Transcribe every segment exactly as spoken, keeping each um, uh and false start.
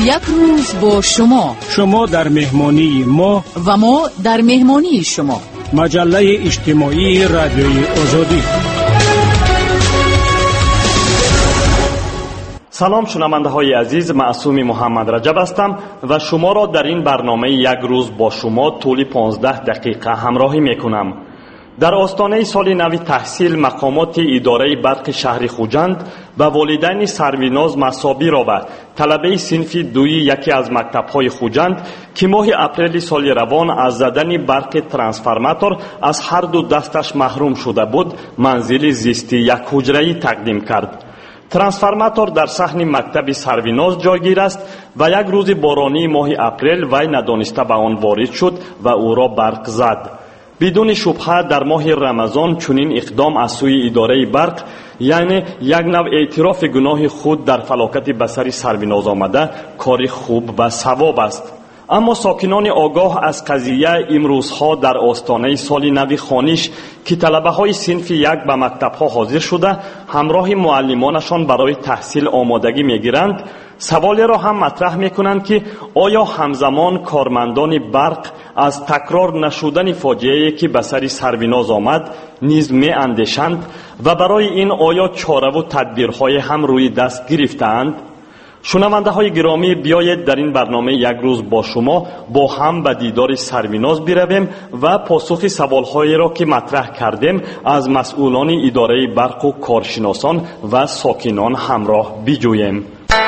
یک روز با شما، شما در مهمانی ما و ما در مهمانی شما. مجله اجتماعی رادیوی آزادی. سلام شنونده های عزیز، معصوم محمد رجب هستم و شما را در این برنامه یک روز با شما طول پانزده دقیقه همراهی میکنم. در آستانه سال نو تحصیل، مقامات اداره برق شهر خوجند و والدین سرویناز مصابی را و طلبه صنف دوی یکی از مکتب‌های خوجند که ماه اپریل سال روان از زدن برق ترانسفورماتور از هر دو دستش محروم شده بود، منزل زیستی یک حجره‌ای تقدیم کرد. ترانسفورماتور در صحن مکتب سرویناز جایگیر است و یک روز بارانی ماه اپریل وی ندانسته به آن وارد شد و او را برق زد. بدون شبهه در ماه رمضان چنین اقدام از سوی اداره برق، یعنی یک نوع اعتراف گناه خود در فلاکت بصری سرویناز آمده، کار خوب و ثواب است. اما ساکنان آگاه از قضیه امروزها در آستانه سال نو خوانش که طلبه های صنف یک به مکتب ها حاضر شده همراه معلمانشان برای تحصیل آمادگی میگیرند، سوالی را هم مطرح میکنند که آیا همزمان کارمندان برق از تکرار نشدن فاجعه‌ای که به سر سرویناز آمد نیز می اندیشند و برای این آیا چاره و تدبیرهای هم روی دست گرفتند؟ شنونده های گرامی، بیایید در این برنامه یک روز با شما با هم به دیدار سرویناز برویم و پاسخ سوالهایی را که مطرح کردیم از مسئولان اداره برق و کارشناسان و ساکنان همراه بجوییم.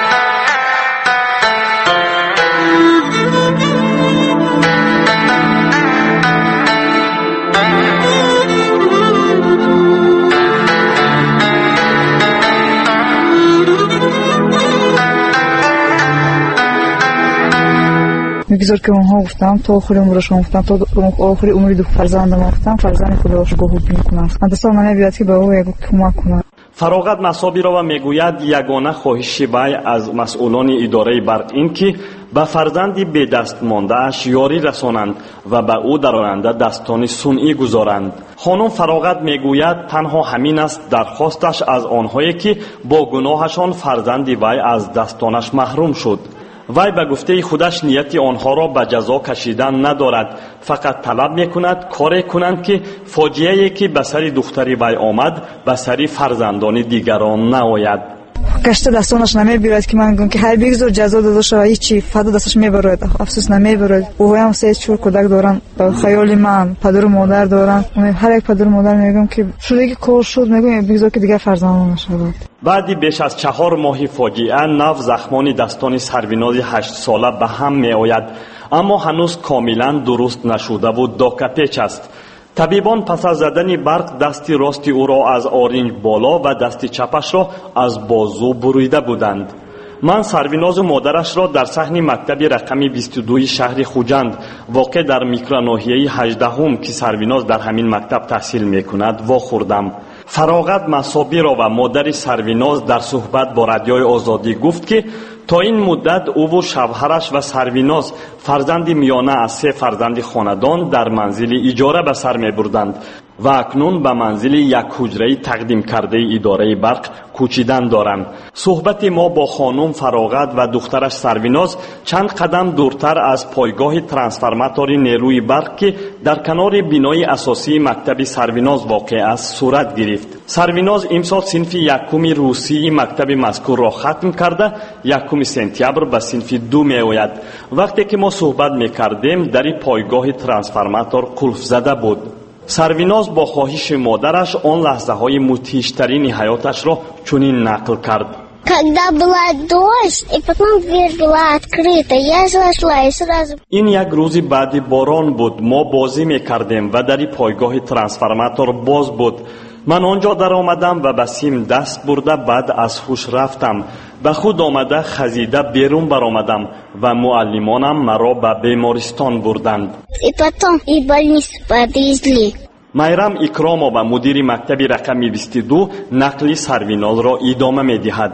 میگذار که اونها گفتم تا آخر عمرشون گفتم تا آخر عمر دو فرزندم گفتم فرزند خودش گوهو میکنم انتظار من بیاد که به او یک کمک کنه. فراغت مصابی را و میگوید یگانه خواهش وی از مسئولان اداره برق این که به فرزندی به دست مانده اش یاری رسانند و به او در آینده دستان صنعی گذارند. خانم فراغت میگوید تنها همین است درخواستش از آنهایی که با گناهشان فرزندی وی از دستانش محروم شد. وی به گفته خودش نیت آنها را به جزا کشیدن ندارد، فقط طلب میکند کاری کنند که فاجعه‌ای که به سر دختری وی آمد به سر فرزندان دیگران نآید. کشته دستانش نمیبرد که من گفتم که هر بگذار جزا داده شود هیچی فدا دستش میبرد، افسوس نمیبرد. او هم سه چهار کودک دارن، خیال من پدر و مادر دارن، هر یک پدر و مادر میگم که شده که کار شد میگم بگذار که دیگه فرزندان نشود. بعدی بیش از چهار ماه فاجعه نو زخمان دستان سرویناز هشت ساله به هم می آید، اما هنوز کاملا درست نشده و داکپیچ است. طبیبان پس از زدن برق دست راست او را از آرنج بالا و دست چپش را از بازو بریده بودند. من سرویناز و مادرش را در صحن مکتب رقم بیست و دو شهر خوجند واقع در میکروناحیه هجدهم که سرویناز در همین مکتب تحصیل میکند واخوردم. فراغت مصابی را و مادر سرویناز در صحبت با رادیوی آزادی گفت که تا این مدت او و شوهرش و سرویناز فرزند میانه از سه فرزند خاندان در منزل اجاره به سر می بردند و اکنون به منزل یک حجره تقدیم کرده اداره برق کوچیدن دارند. صحبت ما با خانم فراغت و دخترش سرویناز چند قدم دورتر از پایگاه ترانسفورماتور نیروی برق که در کنار بینای اساسی مکتب سرویناز واقع است صورت گرفت. سرویناز امسال صنف یکم روسی مکتب مذکور را ختم کرده یکم سپتامبر به صنف دو می آید. وقتی که ما صحبت می کردیم در پایگاه ترانسفورماتور قلف زده بود. سرویناز با خواهش مادرش آن لحظه های مدهشترین حیاتش را چنین نقل کرد. Когда была дождь, и потом дверь была открыта, я зашла и сразу... این یک روزی بعد باران بود. ما بازی میکردیم و در پایگاه ترانسفورماتور باز بود. من آنجا در آمدم و به سیم دست برده بعد از هوش رفتم. به خود آمده خزیده بیرون برآمدم و معلمانم مرا به بیمارستان بردند. И потом и больницу подвезли. میرم اکرامова و مدیر مکتب رقم بیست و دو نقل سرویناز را ادامه می‌دهد.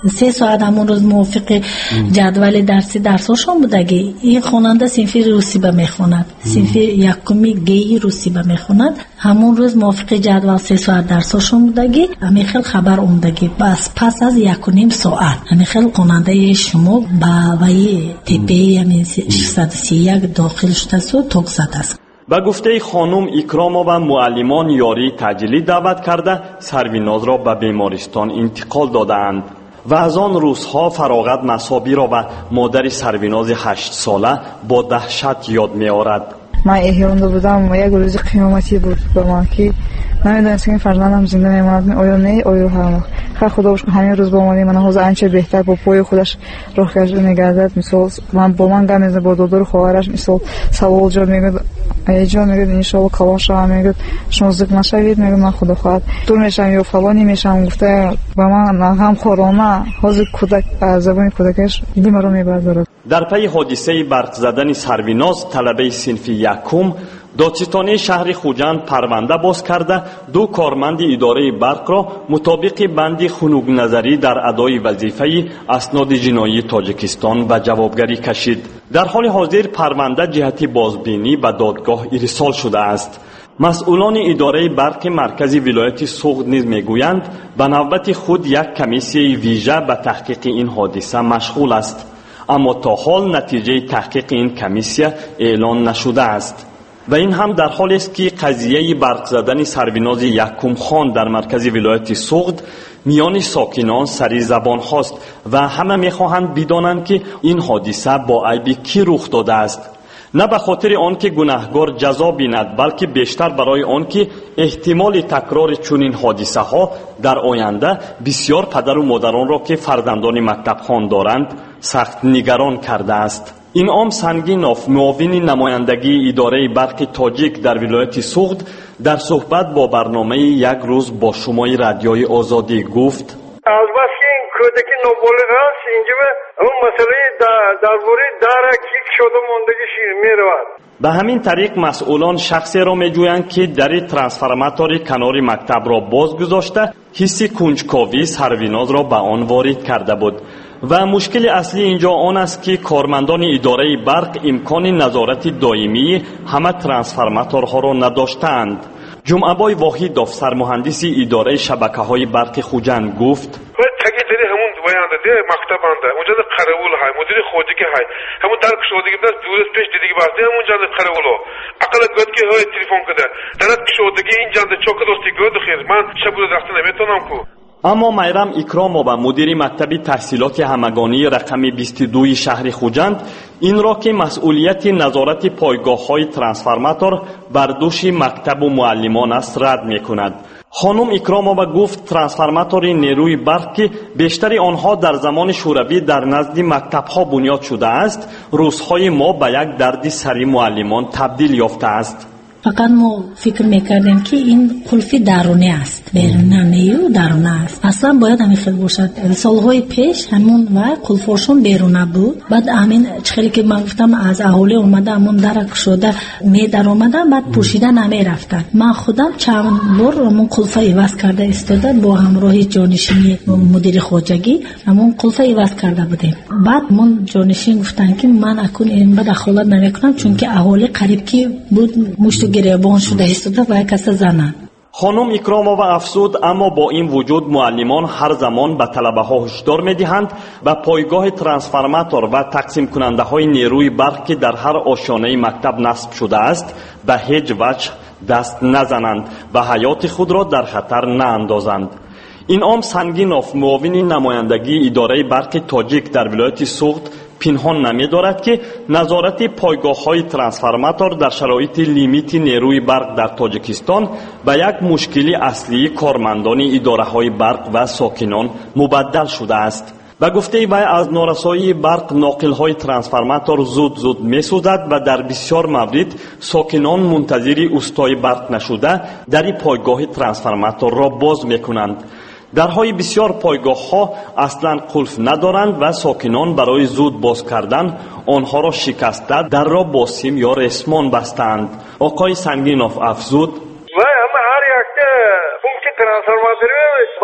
سه ساعت همون روز موافق جدول درسی درساشون بودگی. این خواننده صنفی روسی به میخوند، صنفی یکمی گی روسی به میخوند، همون روز موافق جدول سه ساعت درساشون بودگی. همین خیلی خبر اومدگی بس پس از یک و نیم ساعت همین خیلی خواننده شما با وی تپه همین ششصد و سی و یک داخل شده سو توق زده است. به گفته خانم اکرامова معلمان یاری تجلی دعوت کرده سرویناز را به بیمارستان انتقال دادند و از آن روزها فراغت مصابی را و مادر سرویناز هشت ساله با دهشت یاد می آورد. من احیانده بودم و یک روز قیامتی بود به من که نمیدونست که این فرزندم زنده میماند آیا نه آیا هم. خیر خدا باشکن همین روز با مادر من حوض انچه بهتر با پای خودش راه کشیده میگردد. مثلا من با من گمیزه با دادر خواهرش مثلا سوال جواب میگه ایجا میگه ان شاء الله کلاش هم میگه شما زک نشوید میگه من خدا خواهد دور میشم یا فلانی میشم. گفته با من هم خورانا حاضر کودک زبان کودکش دیمه رو میبردارد. در پی حادثه برق زدن سرویناز طلبه صنف یکم دادستانی شهر خوجند پرونده باز کرده دو کارمند اداره برق را مطابق بند خنوگ نظری در ادای وظیفه اسناد جنایی تاجیکستان به جوابگری کشید. در حال حاضر پرونده جهت بازبینی به دادگاه ارسال شده است. مسئولان اداره برق مرکزی ولایت سوغد نیز میگویند به نوبت خود یک کمیسیه ویژه به تحقیق این حادثه مشغول است، اما تا حال نتیجه تحقیق این کمیسیه اعلان نشده است. و این هم در حالی است که قضیه برق زدن سرویناز یکم خان در مرکز ولایت سوغد میان ساکنان سری زبان هاست و همه میخواهند بدانند که این حادثه با عیب کی رخ داده است. نه به خاطر آن که گناهکار جزا بیند، بلکه بیشتر برای آن که احتمال تکرار چنین حادثه ها در آینده بسیار پدر و مادران را که فرزندان مکتب خوان دارند سخت نگران کرده است. این عام سنگینوف معاون نمایندگی اداره برق تاجیک در ولایت سوغد در صحبت با برنامه یک روز با شمای رادیوی آزادی گفت: البته این کودکی نابالغ است، اینجا اون مسئله درباره درک شده موندگیش میرود. به همین طریق مسئولان شخصی را میجویند که در ترانسفورماتور کنار مکتب را باز گذاشته حس کنجکاوی سرویناز را به آن وارد کرده بود و مشکل اصلی اینجا آن است که کارمندان اداره برق امکان نظارت دائمی همه ترانسفورماتورها را نداشتند. جمعه‌بای واحدوف سرمهندس اداره شبکه‌های برق خوجند گفت: تگیدلی همون دویانده ده مکتبانده اونجا ده قراول های مدیر خودکی های همون در کشودگی بس دورست پیش دیدگی باسته همونجا ده قراولو اقل گد که های تلفن کده درست کشودگی این جانده چوک دوستی گد خیر من شبود رفته نمیتونم کو. اما میرم اکرامova مدیر مکتب تحصیلات همگانی رقم بیست و دو شهر خوجند این را که مسئولیت نظارت پایگاه‌های ترانسفورماتور بر دوش مکتب و معلمان است رد می‌کند. خانم اکرامova گفت ترانسفورماتور نیروی برق که بیشتر آنها در زمان شوروی در نزد مکتب‌ها بنیاد شده است، روزهای ما به یک درد سری معلمان تبدیل یافته است. فقط ما فکر میکردیم که این قلفی درونی است، بیرونی نیو درونی است. اصلا باید همین خیلی باشد. سالهای پیش همون و قلفاشون بیرونی بود. بعد همین چخیلی که من گفتم از اهالی اومده همون درک شده می در اومدن بعد پوشیده نمی رفتن. من خودم چند بار همون قلفه ایواز کرده استاده با همراهی جانشینی مدیر خواجگی همون قلفه ایواز کرده بودیم. بعد من جانشین گفتن که من اکن این بعد دخالت نمیکنم چون که اهالی قریب کی بود مشت گریبان شده ایستاده و کس زنن. خانم اکرامova افزود اما با این وجود معلمان هر زمان به طلبه ها هشدار میدهند به پایگاه ترانسفورماتور و تقسیم کننده های نیروی برق که در هر آشیانه مکتب نصب شده است به هیچ وجه دست نزنند و حیات خود را در خطر ناندازند. این عام سنگینوف معاون نمایندگی اداره برق تاجیک در ولایت سوغد پنهان نمی دارد که نظارت پایگاه های ترانسفورماتور در شرایط لیمیت نیروی برق در تاجیکستان به یک مشکل اصلی کارمندان اداره های برق و ساکنان مبدل شده است. به گفته وی از نارسایی برق ناقل های ترانسفورماتور زود زود می سوزد و در بسیار موارد ساکنان منتظر استای برق نشده در پایگاه ترانسفورماتور را باز می کنند. درهای بسیار پایگاه ها اصلا قلف ندارند و ساکنان برای زود باز کردن آنها را شکسته در را با سیم یا رسمان بستند. آقای سنگینوف افزود: و همه هر یک فونکشن ترانسفورماتوری با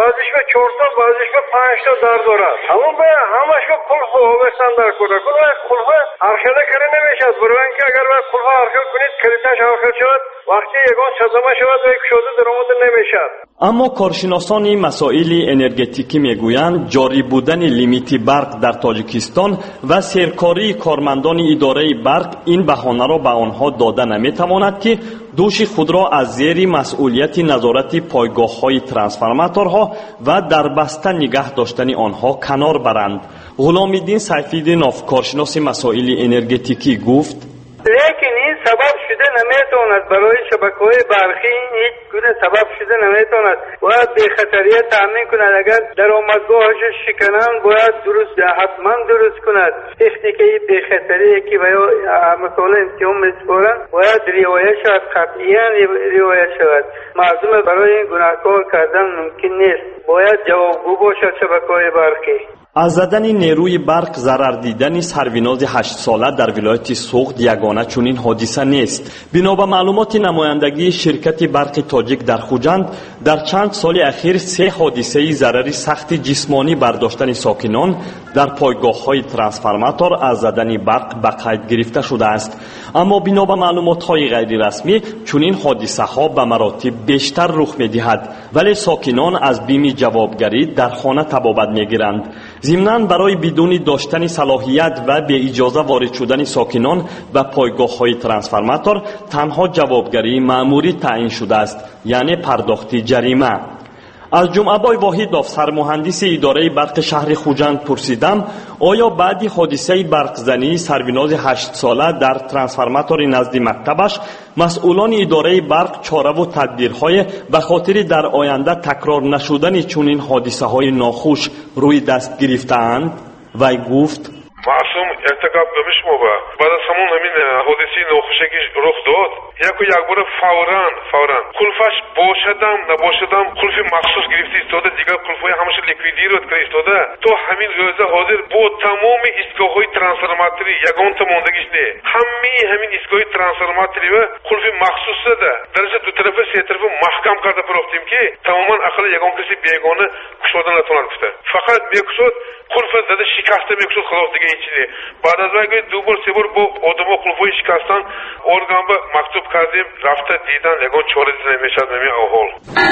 بعضیش به چهار تا بعضیش به پنج تا در دارد. همون به همش به قلف آبستان در کنه کنه قلف ارخده کنه نمیشد. برای اینکه اگر به قلف ارخده کنید کلیتش ارخده شود وقتی یکان صدمه شود و یک شده در آمده نمیشد. اما کارشناسان مسائل انرژتیکی میگویند جاری بودن لیمیت برق در تاجیکستان و سرکاری کارمندان اداره برق این بهانه را به آنها داده نمیتواند که دوش خود را از زیر مسئولیت نظارت پایگاه‌های ترانسفورماتورها و در بسته نگه داشتن آنها کنار برند. غلام‌الدین سیف‌الدینov کارشناس مسائل انرژتیکی گفت: لیکن این سبب شده نمیتواند برای شبکه‌های برقی هیچ گونه سبب شده نمیتواند. باید به خطریه تامین کند. اگر درآمدگاهش شکنن باید درست حتما درست کند. تکنیکی به خطریه که باید مسئول امتحان میسپارند باید رعایت شود، قطعاً رعایت شود. مردم برای این گناهکار کردن ممکن نیست. باید جوابگو باشد شبکه‌های برقی. از زدن نیروی برق ضرر دیدن سرویناز هشت ساله در ولایت سوخت یگانه چنین حادثه نیست. بنا به معلومات نمایندگی شرکت برق تاجیک در خوجند در چند سال اخیر سه حادثه ضرر سخت جسمانی برداشتن ساکنان در پایگاه‌های ترانسفورماتور از زدن برق به قید گرفته شده است. اما بنا به معلومات‌های غیر رسمی چنین حادثه‌ها به مراتب بیشتر رخ می‌دهد، ولی ساکنان از بیم جوابگری در خانه تبابت می‌گیرند. ضمناً برای بدون داشتن صلاحیت و به اجازه وارد شدن ساکنان به پایگاه‌های ترانسفورماتور تنها جوابگری مأموری تعیین شده است، یعنی پرداخت جریمه. از جمعه‌بای واحدov سرمهندس اداره برق شهر خوجند پرسیدم آیا بعد حادثه برقزنی سرویناز هشت ساله در ترانسفورماتور نزد مکتبش مسئولان اداره برق چاره و تدبیرهای به خاطر در آینده تکرار نشدن چنین حادثه‌های ناخوش روی دست گرفته‌اند؟ وی گفت: معصوم ارتکاب نمی‌شموه. بعد از همون همین حادثه ناخوشی که رخ داد یک و یک بار فوراً فوراً قلفش باشدم نباشدم قلف مخصوص گرفته ایستاده، دیگر قلفای همش لیکویدیرات کرده ایستاده. تو همین روزه حاضر با تمام ایستگاه‌های ترانسفورماتوری یگان تا موندگیش نه، همه همین ایستگاه ترانسفورماتوری و قلف مخصوص ده درجه دو طرفه سه طرفه محکم کرده پروختیم که تماما اقل یگان کسی بیگانه کشودن نتونه گفته. فقط میکشود قلف زده شکسته میکشود، خلاص دیگه هیچ نه. بعد از وقتی دو بار سه بار با آدم‌ها قلفای شکستن ارگان به مکتوب کردیم رفته دیدن یگان چاره دیده نمیشد نمی احوال.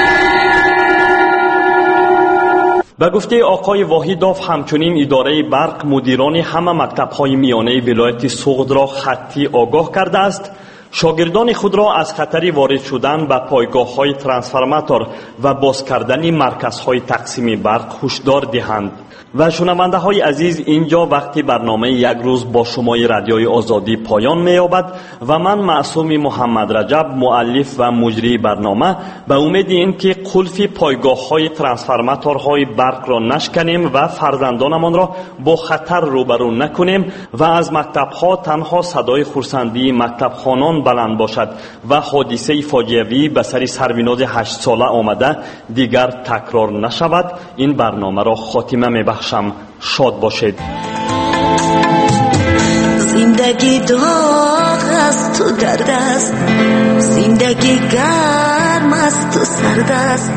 به گفته آقای واحدov همچنین اداره برق مدیران همه مکتب‌های میانه ولایت سوغد را خطی آگاه کرده است شاگردان خود را از خطر وارد شدن به پایگاه‌های ترانسفورماتور و باز کردن مرکزهای تقسیم برق هشدار دهند. و شنونده های عزیز، اینجا وقتی برنامه یک روز با شمای رادیوی آزادی پایان می‌یابد و من معصوم محمد رجب مؤلف و مجری برنامه به امید اینکه قلف پایگاه‌های ترانسفورماتورهای برق را نشکنیم و فرزندانمان را با خطر روبرو نکنیم و از مکتب‌ها تنها صدای خرسندی مکتبخوانان بلند باشد و حادثه فاجعه‌ای به سر سرویناز هشت ساله آمده دیگر تکرار نشود. این برنامه را خاتمه می‌بخشم. شاد باشید. زندگی داغ است تو درد است، زندگی گرم است تو سرد است،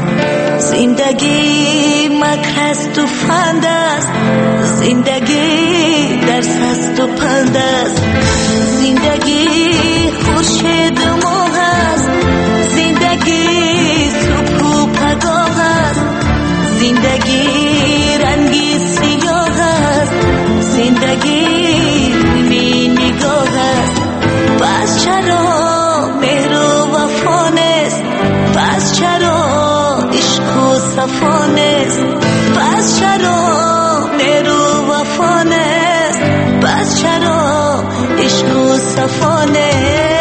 زندگی مکر است تو فند است، زندگی درس است و پند است، زندگی خورشید و ماه است، زندگی صبح و پگاه است، زندگی رنگی سیاه است، زندگی می نگاه است. پس چرا مهر و وفا نیست، پس چرا عشق و صفا نیست، پس چرا مهر و وفا نیست، پس چرا عشق و صفا نیست.